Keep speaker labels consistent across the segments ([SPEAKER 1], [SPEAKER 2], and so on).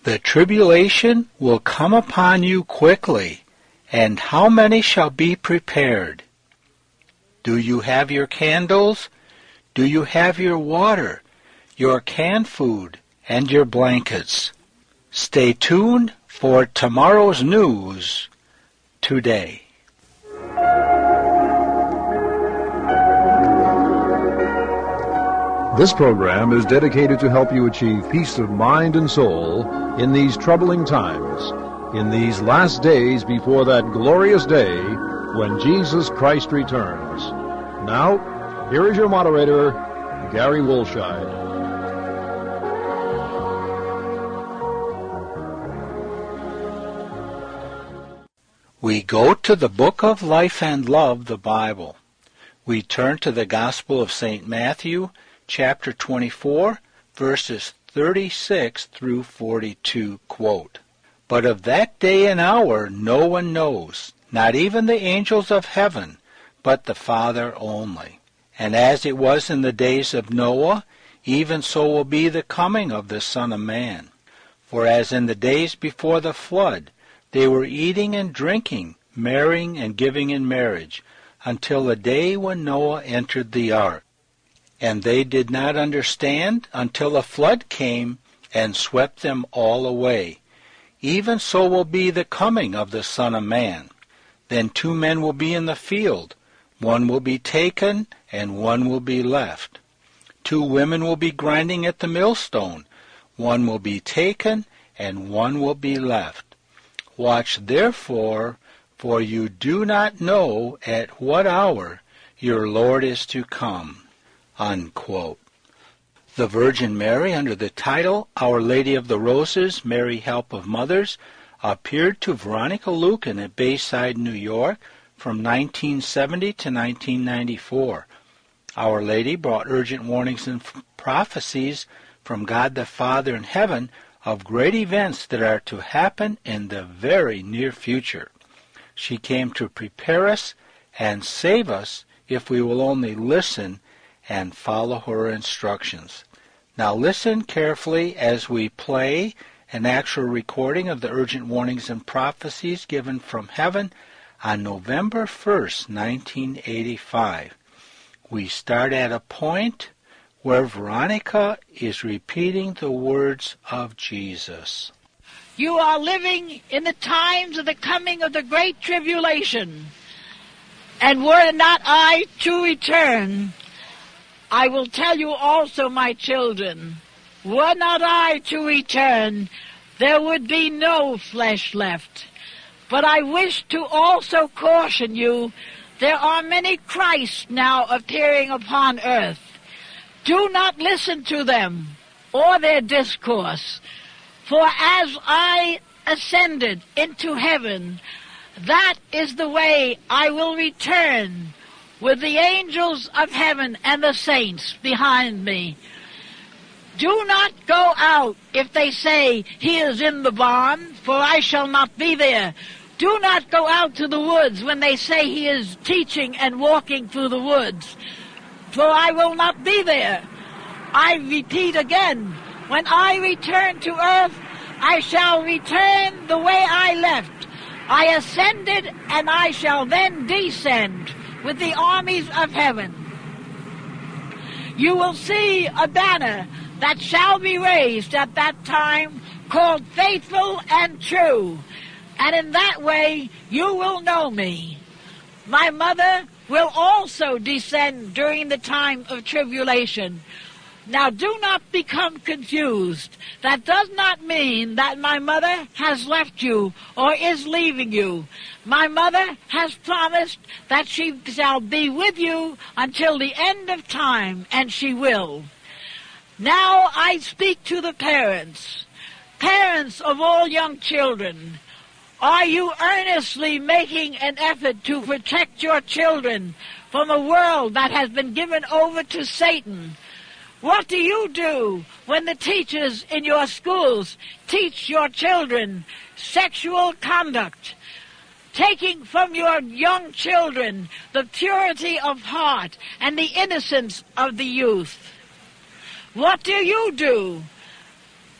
[SPEAKER 1] The tribulation will come upon you quickly, and how many shall be prepared? Do you have your candles? Do you have your water, your canned food, and your blankets? Stay tuned for tomorrow's news today.
[SPEAKER 2] This program is dedicated to help you achieve peace of mind and soul in these troubling times, in these last days before that glorious day when Jesus Christ returns. Now, here is your moderator, Gary Wolscheid.
[SPEAKER 1] We go to the Book of Life and Love, the Bible. We turn to the Gospel of St. Matthew, chapter 24, verses 36 through 42, quote, "But of that day and hour no one knows, not even the angels of heaven, but the Father only. And as it was in the days of Noah, even so will be the coming of the Son of Man. For as in the days before the flood, they were eating and drinking, marrying and giving in marriage, until the day when Noah entered the ark. And they did not understand until a flood came and swept them all away. Even so will be the coming of the Son of Man. Then 2 men will be in the field, one will be taken and one will be left. 2 women will be grinding at the millstone, one will be taken and one will be left. Watch therefore, for you do not know at what hour your Lord is to come." Unquote. The Virgin Mary, under the title Our Lady of the Roses, Mary Help of Mothers, appeared to Veronica Lucan at Bayside, New York from 1970 to 1994. Our Lady brought urgent warnings and prophecies from God the Father in heaven of great events that are to happen in the very near future. She came to prepare us and save us if we will only listen and follow her instructions. Now listen carefully as we play an actual recording of the urgent warnings and prophecies given from heaven on November 1st, 1985. We start at a point where Veronica is repeating the words of Jesus.
[SPEAKER 3] You are living in the times of the coming of the great tribulation, and were not I to return, I will tell you also, my children, were not I to return, there would be no flesh left. But I wish to also caution you, there are many Christs now appearing upon earth. Do not listen to them or their discourse, for as I ascended into heaven, that is the way I will return, with the angels of heaven and the saints behind me. Do not go out if they say, he is in the barn, for I shall not be there. Do not go out to the woods when they say he is teaching and walking through the woods, for I will not be there. I repeat again, when I return to earth, I shall return the way I left. I ascended, and I shall then descend with the armies of heaven. You will see a banner that shall be raised at that time, called Faithful and True, and in that way you will know me. My mother will also descend during the time of tribulation. Now do not become confused. That does not mean that my mother has left you or is leaving you. My mother has promised that she shall be with you until the end of time, and she will. Now I speak to the parents. Parents of all young children, are you earnestly making an effort to protect your children from a world that has been given over to Satan? What do you do when the teachers in your schools teach your children sexual conduct, taking from your young children the purity of heart and the innocence of the youth? What do you do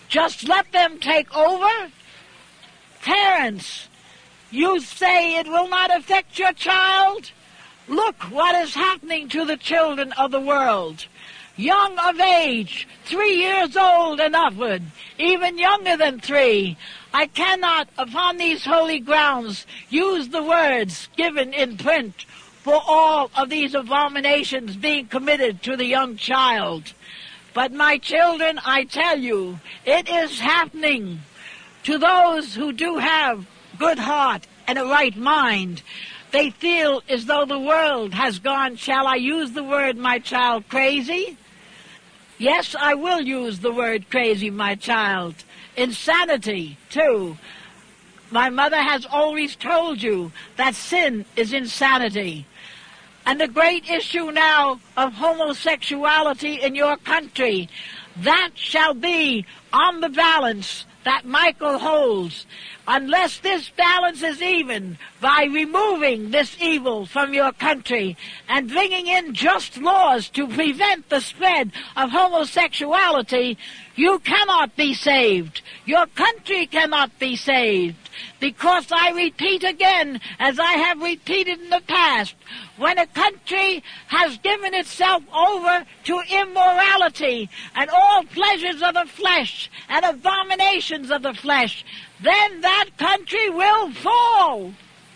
[SPEAKER 3] Just let them take over? Parents, you say it will not affect your child? Look what is happening to the children of the world. Young of age, 3 years old and upward, even younger than 3. I cannot, upon these holy grounds, use the words given in print for all of these abominations being committed to the young child. But my children, I tell you, it is happening to those who do have good heart and a right mind. They feel as though the world has gone, shall I use the word, my child, crazy? Yes, I will use the word crazy, my child. Insanity, too. My mother has always told you that sin is insanity. And the great issue now of homosexuality in your country, that shall be on the balance that Michael holds. Unless this balance is even by removing this evil from your country and bringing in just laws to prevent the spread of homosexuality, you cannot be saved. Your country cannot be saved. Because I repeat again, as I have repeated in the past, when a country has given itself over to immorality and all pleasures of the flesh and abominations of the flesh, then that country will fall.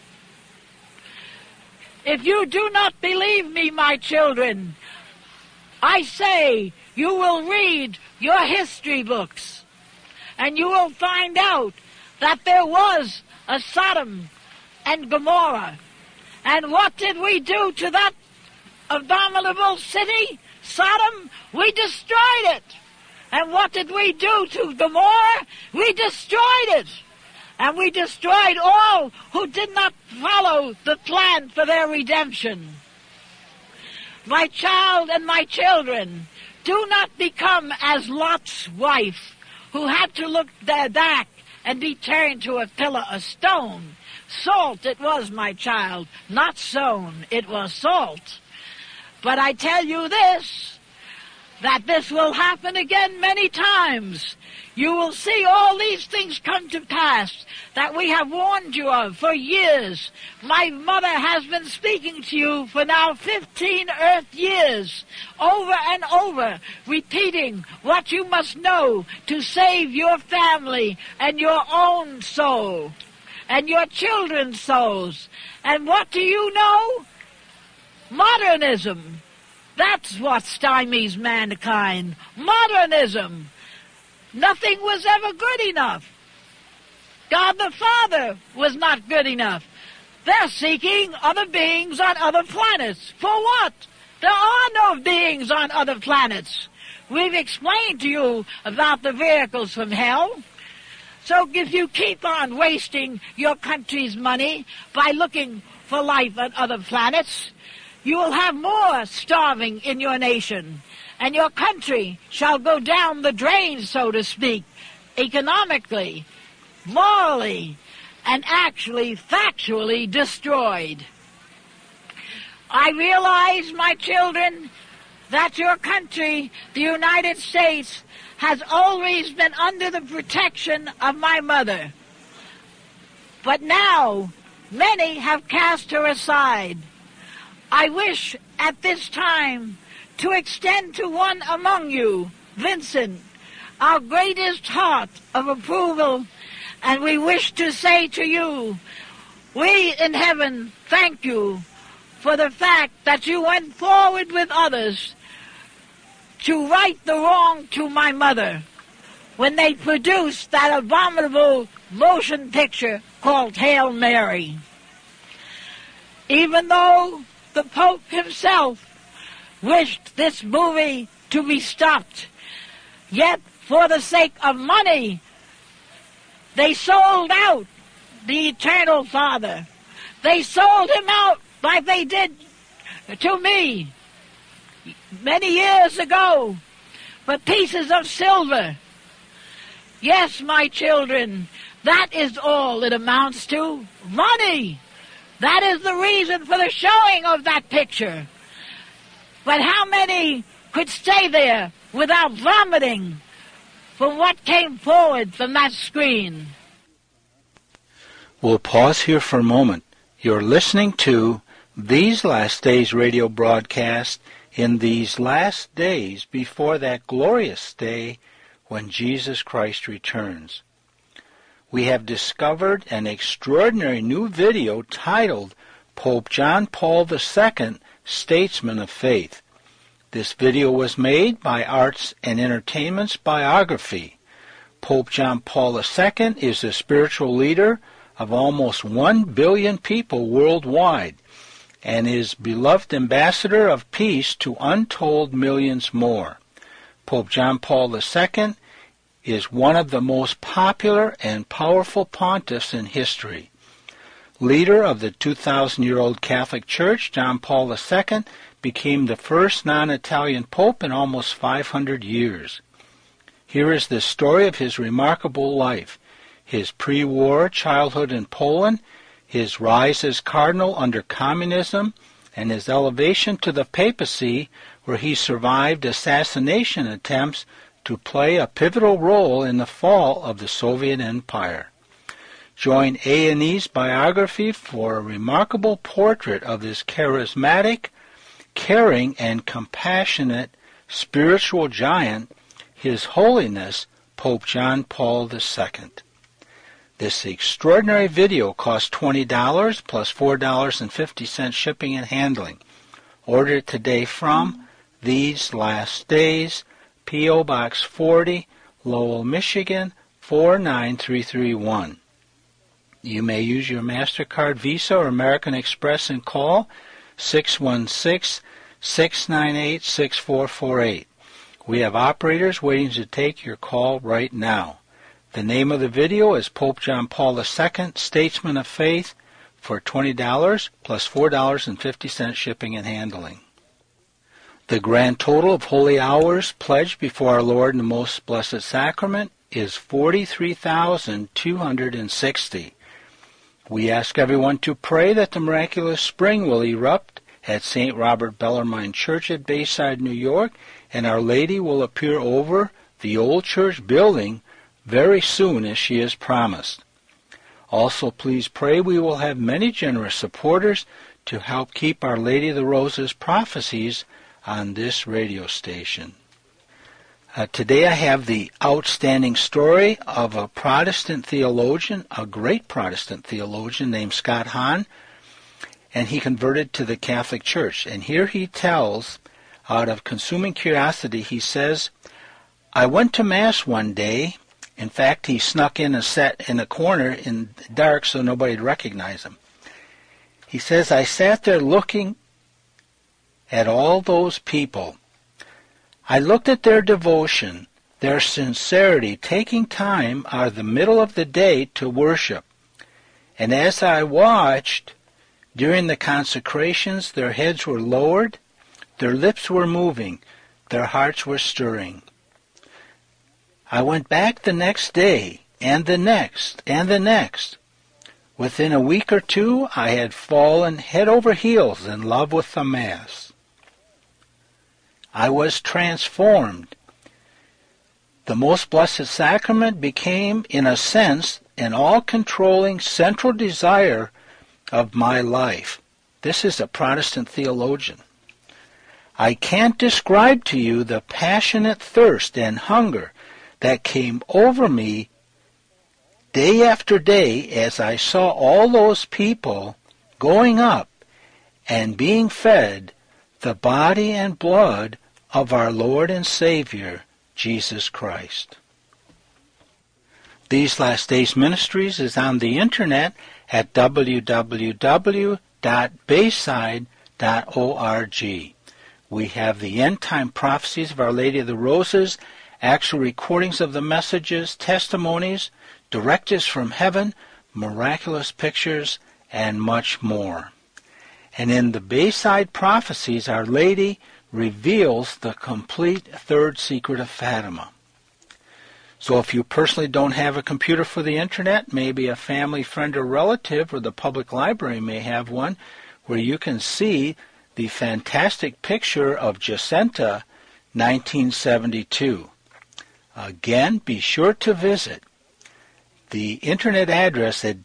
[SPEAKER 3] If you do not believe me, my children, I say you will read your history books and you will find out that there was a Sodom and Gomorrah. And what did we do to that abominable city, Sodom? We destroyed it. And what did we do to Gomorrah? We destroyed it. And we destroyed all who did not follow the plan for their redemption. My child and my children, do not become as Lot's wife, who had to look back and be turned to a pillar of stone. Salt it was, my child, not sown, it was salt. But I tell you this, that this will happen again many times. You will see all these things come to pass that we have warned you of for years. My mother has been speaking to you for now 15 earth years, over and over, repeating what you must know to save your family and your own soul and your children's souls. And what do you know? Modernism. That's what stymies mankind. Modernism. Nothing was ever good enough. God the Father was not good enough. They're seeking other beings on other planets. For what? There are no beings on other planets. We've explained to you about the vehicles from hell. So if you keep on wasting your country's money by looking for life on other planets, you will have more starving in your nation, and your country shall go down the drain, so to speak, economically, morally, and actually factually destroyed. I realize, my children, that your country, the United States, has always been under the protection of my mother. But now, many have cast her aside. I wish at this time to extend to one among you, Vincent, our greatest heart of approval, and we wish to say to you, we in heaven thank you for the fact that you went forward with others to right the wrong to my mother when they produced that abominable motion picture called Hail Mary. Even though the Pope himself wished this movie to be stopped, yet for the sake of money, they sold out the Eternal Father. They sold him out like they did to me many years ago for pieces of silver. Yes, my children, that is all it amounts to, money. That is the reason for the showing of that picture. But how many could stay there without vomiting from what came forward from that screen.
[SPEAKER 1] We'll pause here for a moment. You're listening to These Last Days radio broadcast in these last days before that glorious day when Jesus Christ returns. We have discovered an extraordinary new video titled Pope John Paul II, Statesman of Faith. This video was made by Arts and Entertainment's Biography. Pope John Paul II is the spiritual leader of almost 1 billion people worldwide and is beloved ambassador of peace to untold millions more. Pope John Paul II is one of the most popular and powerful pontiffs in history. Leader of the 2,000-year-old Catholic Church, John Paul II became the first non-Italian pope in almost 500 years. Here is the story of his remarkable life, his pre-war childhood in Poland, his rise as cardinal under communism, and his elevation to the papacy, where he survived assassination attempts to play a pivotal role in the fall of the Soviet Empire. Join A&E's Biography for a remarkable portrait of this charismatic, caring, and compassionate spiritual giant, His Holiness Pope John Paul II. This extraordinary video costs $20 plus $4.50 shipping and handling. Order it today from These Last Days, P.O. Box 40, Lowell, Michigan, 49331. You may use your MasterCard, Visa, or American Express and call 616-698-6448. We have operators waiting to take your call right now. The name of the video is Pope John Paul II, Statesman of Faith, for $20 plus $4.50 shipping and handling. The grand total of holy hours pledged before our Lord in the Most Blessed Sacrament is 43,260. We ask everyone to pray that the miraculous spring will erupt at St. Robert Bellarmine Church at Bayside, New York, and Our Lady will appear over the old church building very soon as she has promised. Also, please pray we will have many generous supporters to help keep Our Lady of the Roses prophecies on this radio station. Today I have the outstanding story of a Protestant theologian, a great Protestant theologian named Scott Hahn, and he converted to the Catholic Church. And here he tells, out of consuming curiosity, he says, I went to Mass one day. In fact, he snuck in and sat in a corner in the dark so nobody'd recognize him. He says, I sat there looking at all those people. I looked at their devotion, their sincerity, taking time out of the middle of the day to worship. And as I watched, during the consecrations, their heads were lowered, their lips were moving, their hearts were stirring. I went back the next day, and the next, and the next. Within a week or two, I had fallen head over heels in love with the Mass. I was transformed. The Most Blessed Sacrament became, in a sense, an all-controlling central desire of my life. This is a Protestant theologian. I can't describe to you the passionate thirst and hunger that came over me day after day as I saw all those people going up and being fed the body and blood of our Lord and Savior, Jesus Christ. These Last Days Ministries is on the internet at www.bayside.org. We have the end-time prophecies of Our Lady of the Roses, actual recordings of the messages, testimonies, directives from heaven, miraculous pictures, and much more. And in the Bayside prophecies, Our Lady reveals the complete third secret of Fatima. So if you personally don't have a computer for the internet, maybe a family, friend, or relative, or the public library may have one, where you can see the fantastic picture of Jacinta, 1972. Again, be sure to visit the internet address at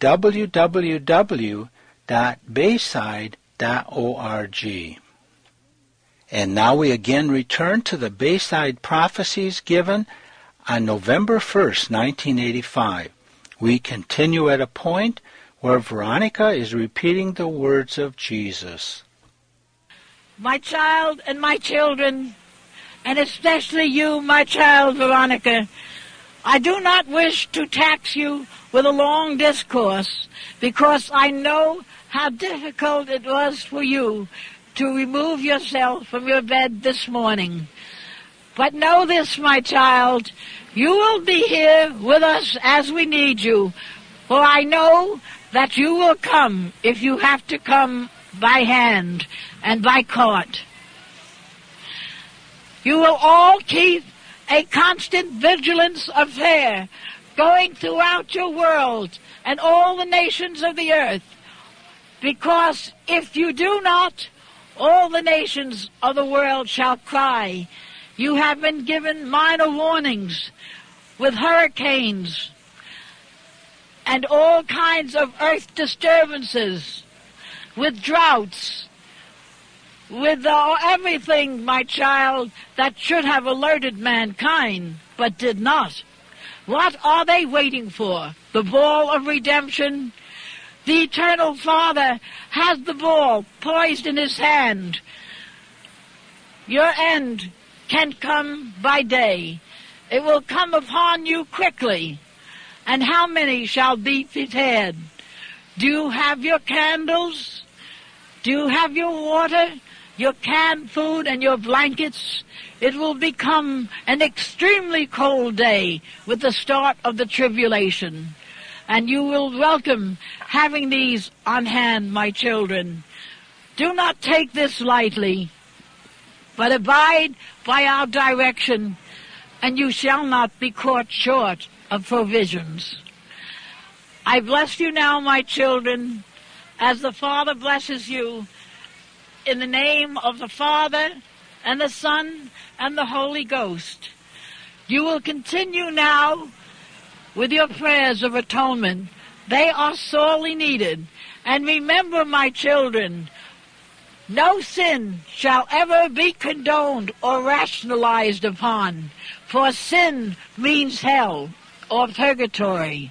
[SPEAKER 1] www.bayside.org. And now we again return to the Bayside prophecies given on November 1st, 1985. We continue at a point where Veronica is repeating the words of Jesus.
[SPEAKER 3] My child and my children, and especially you, my child Veronica, I do not wish to tax you with a long discourse, because I know how difficult it was for you to remove yourself from your bed this morning. But know this, my child, you will be here with us as we need you, for I know that you will come if you have to come by hand and by cart. You will all keep a constant vigilance of prayer going throughout your world and all the nations of the earth, because if you do not, all the nations of the world shall cry. You have been given minor warnings with hurricanes and all kinds of earth disturbances, with droughts, with everything, my child, that should have alerted mankind, but did not. What are they waiting for? The ball of redemption? The Eternal Father has the ball poised in his hand. Your end can come by day. It will come upon you quickly. And how many shall be prepared? Do you have your candles? Do you have your water, your canned food, and your blankets? It will become an extremely cold day with the start of the tribulation. And you will welcome having these on hand, my children. Do not take this lightly, but abide by our direction, and you shall not be caught short of provisions. I bless you now, my children, as the Father blesses you, in the name of the Father and the Son and the Holy Ghost. You will continue now with your prayers of atonement. They are sorely needed. And remember, my children, no sin shall ever be condoned or rationalized upon, for sin means hell or purgatory.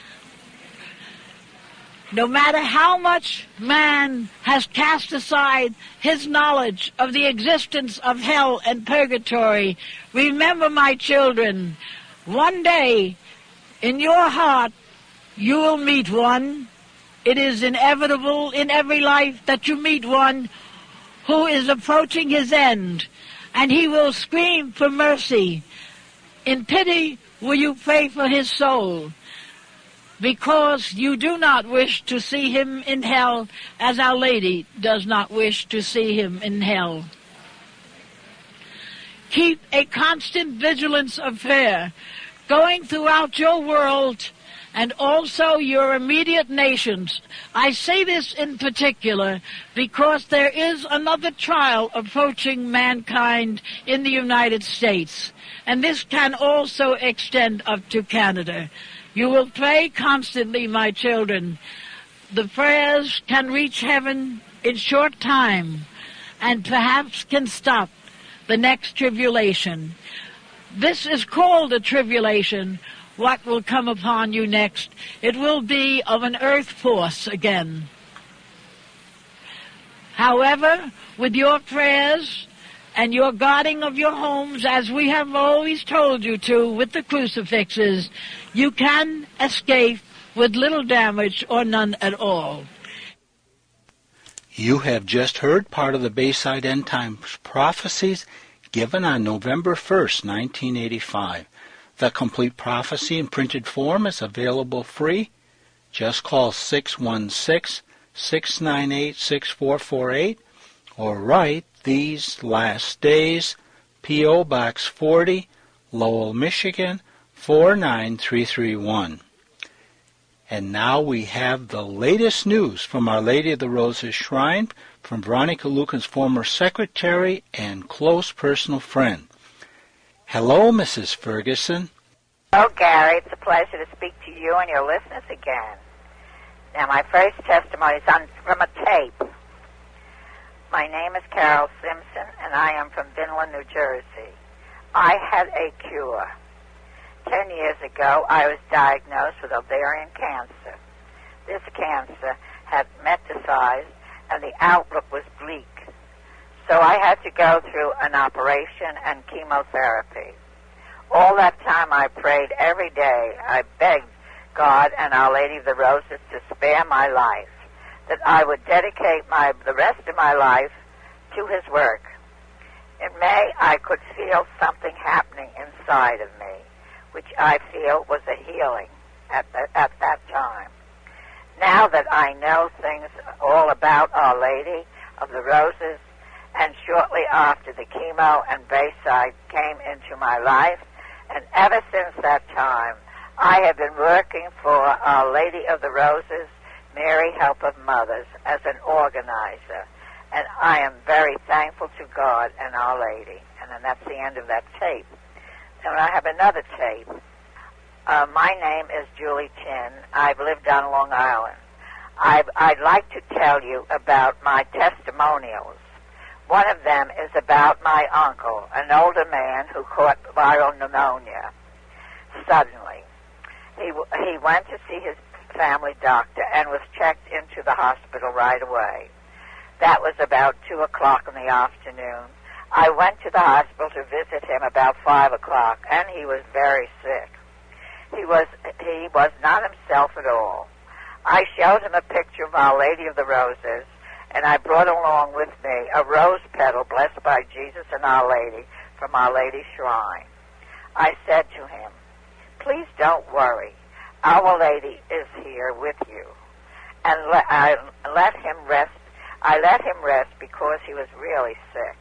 [SPEAKER 3] No matter how much man has cast aside his knowledge of the existence of hell and purgatory, remember, my children, one day in your heart you will meet one. It is inevitable in every life that you meet one who is approaching his end, and he will scream for mercy. In pity will you pray for his soul, because you do not wish to see him in hell, as Our Lady does not wish to see him in hell. Keep a constant vigilance of prayer going throughout your world and also your immediate nations. I say this in particular because there is another trial approaching mankind in the United States, and this can also extend up to Canada. You will pray constantly, my children. The prayers can reach heaven in short time and perhaps can stop the next tribulation. This is called a tribulation. What will come upon you next? It will be of an earth force again. However, with your prayers and your guarding of your homes, as we have always told you to with the crucifixes, you can escape with little damage or none at all.
[SPEAKER 1] You have just heard part of the Bayside End Times prophecies given on November 1st, 1985. The complete prophecy in printed form is available free. Just call 616-698-6448 or write These Last Days, P.O. Box 40, Lowell, Michigan, 49331. And now we have the latest news from Our Lady of the Roses Shrine from Veronica Lucan's former secretary and close personal friend. Hello, Mrs. Ferguson.
[SPEAKER 4] Oh, Gary, it's a pleasure to speak to you and your listeners again. Now, my first testimony is from a tape. My name is Carol Simpson, and I am from Vinland, New Jersey. I had a cure. 10 years ago, I was diagnosed with ovarian cancer. This cancer had metastasized, and the outlook was bleak. So I had to go through an operation and chemotherapy. All that time I prayed every day. I begged God and Our Lady of the Roses to spare my life, that I would dedicate the rest of my life to His work. In May, I could feel something happening inside of me, which I feel was a healing at that time. Now that I know things all about Our Lady of the Roses, and shortly after the chemo and Bayside came into my life, and ever since that time, I have been working for Our Lady of the Roses, Mary Help of Mothers, as an organizer. And I am very thankful to God and Our Lady. And then that's the end of that tape. And I have another tape. My name is Julie Chin. I've lived on Long Island. I'd like to tell you about my testimonials. One of them is about my uncle, an older man who caught viral pneumonia suddenly. He went to see his family doctor and was checked into the hospital right away. That was about 2 o'clock in the afternoon. I went to the hospital to visit him about 5 o'clock, and he was very sick. He was not himself at all. I showed him a picture of Our Lady of the Roses, and I brought along with me a rose petal blessed by Jesus and Our Lady from Our Lady's shrine. I said to him, "Please don't worry. Our Lady is here with you." And I let him rest. I let him rest because he was really sick.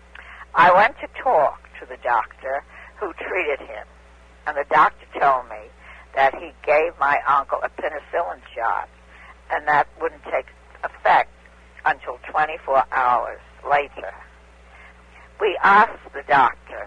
[SPEAKER 4] I went to talk to the doctor who treated him, and the doctor told me that he gave my uncle a penicillin shot, and that wouldn't take effect until 24 hours later. We asked the doctor,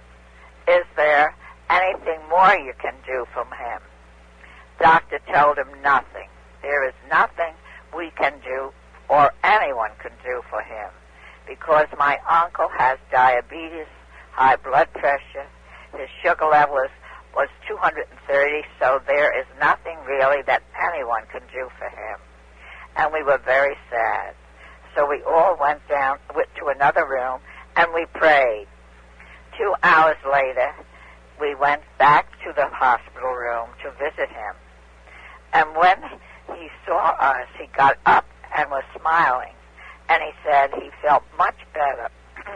[SPEAKER 4] "Is there anything more you can do from him?" Doctor told him nothing. There is nothing we can do or anyone can do for him, because my uncle has diabetes, high blood pressure, his sugar level was 230, so there is nothing really that anyone can do for him. And we were very sad. So we all went down to another room and we prayed. 2 hours later, we went back to the hospital room to visit him. And when he saw us, he got up and was smiling. And he said he felt much better.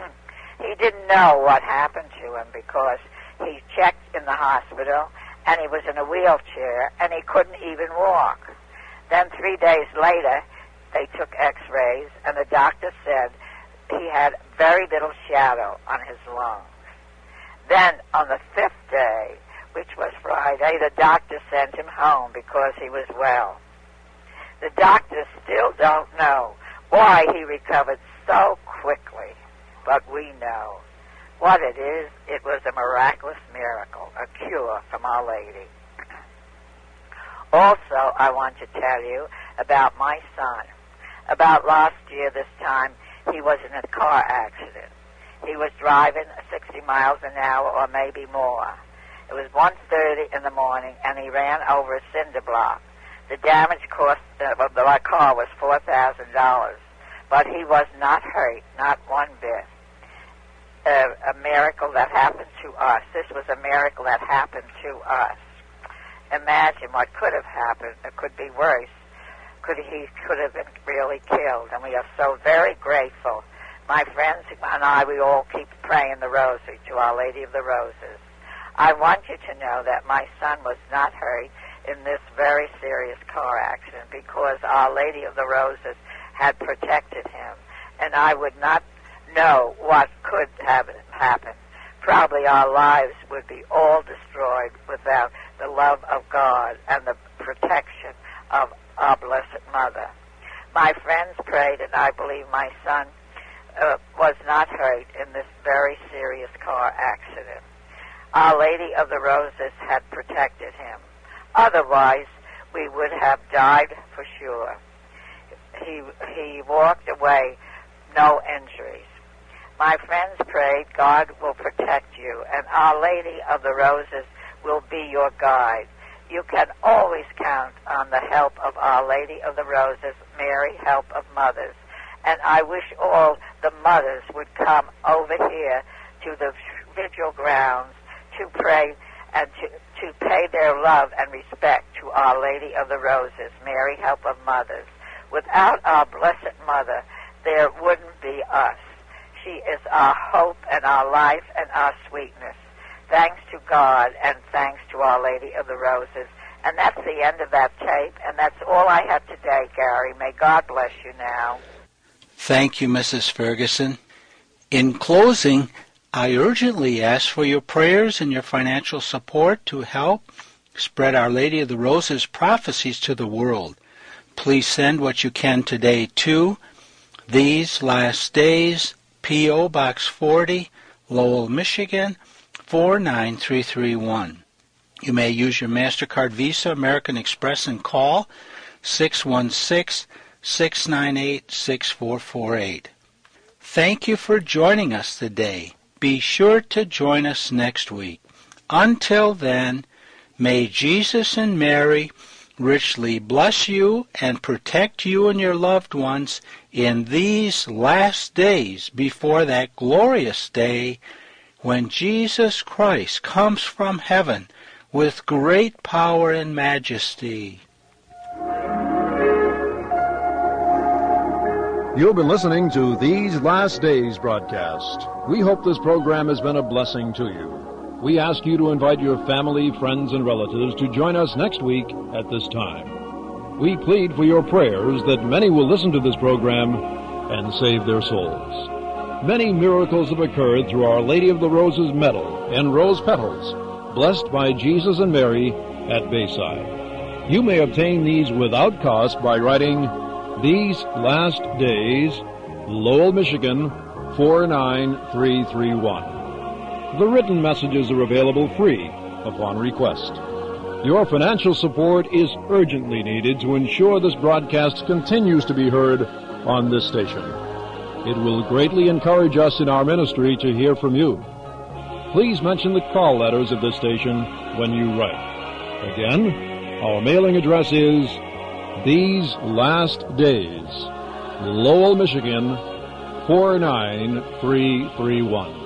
[SPEAKER 4] He didn't know what happened to him because he checked in the hospital and he was in a wheelchair and he couldn't even walk. Then 3 days later, they took x-rays and the doctor said he had very little shadow on his lungs. Then on the 5th day, which was Friday, the doctor sent him home because he was well. The doctors still don't know why he recovered so quickly, but we know. What it is, it was a miraculous miracle, a cure from Our Lady. Also, I want to tell you about my son. About last year this time, he was in a car accident. He was driving 60 miles an hour or maybe more. It was 1:30 in the morning, and he ran over a cinder block. The damage cost of the car was $4,000, but he was not hurt, not one bit. A miracle that happened to us. This was a miracle that happened to us. Imagine what could have happened. It could be worse. He could have been really killed, and we are so very grateful. My friends and I, we all keep praying the rosary to Our Lady of the Roses. I want you to know that my son was not hurt in this very serious car accident because Our Lady of the Roses had protected him, and I would not know what could have happened. Probably our lives would be all destroyed without the love of God and the protection of our Blessed Mother. My friends prayed, and I believe my son was not hurt in this very serious car accident. Our Lady of the Roses had protected him. Otherwise, we would have died for sure. He walked away, no injuries. My friends prayed, God will protect you, and Our Lady of the Roses will be your guide. You can always count on the help of Our Lady of the Roses, Mary, help of mothers. And I wish all the mothers would come over here to the vigil grounds to pray and to pay their love and respect to Our Lady of the Roses, Mary, help of mothers. Without our Blessed Mother, there wouldn't be us. She is our hope and our life and our sweetness. Thanks to God and thanks to Our Lady of the Roses. And that's the end of that tape, and that's all I have today, Gary. May God bless you now.
[SPEAKER 1] Thank you, Mrs. Ferguson. In closing, I urgently ask for your prayers and your financial support to help spread Our Lady of the Roses prophecies to the world. Please send what you can today to These Last Days, P.O. Box 40, Lowell, Michigan, 49331. You may use your MasterCard, Visa, American Express, and call 616-698-6448. Thank you for joining us today. Be sure to join us next week. Until then, may Jesus and Mary richly bless you and protect you and your loved ones in these last days before that glorious day when Jesus Christ comes from heaven with great power and majesty.
[SPEAKER 2] You've been listening to These Last Days broadcast. We hope this program has been a blessing to you. We ask you to invite your family, friends, and relatives to join us next week at this time. We plead for your prayers that many will listen to this program and save their souls. Many miracles have occurred through Our Lady of the Roses medal and rose petals, blessed by Jesus and Mary at Bayside. You may obtain these without cost by writing These Last Days, Lowell, Michigan, 49331. The written messages are available free upon request. Your financial support is urgently needed to ensure this broadcast continues to be heard on this station. It will greatly encourage us in our ministry to hear from you. Please mention the call letters of this station when you write. Again, our mailing address is These Last Days, Lowell, Michigan, 49331.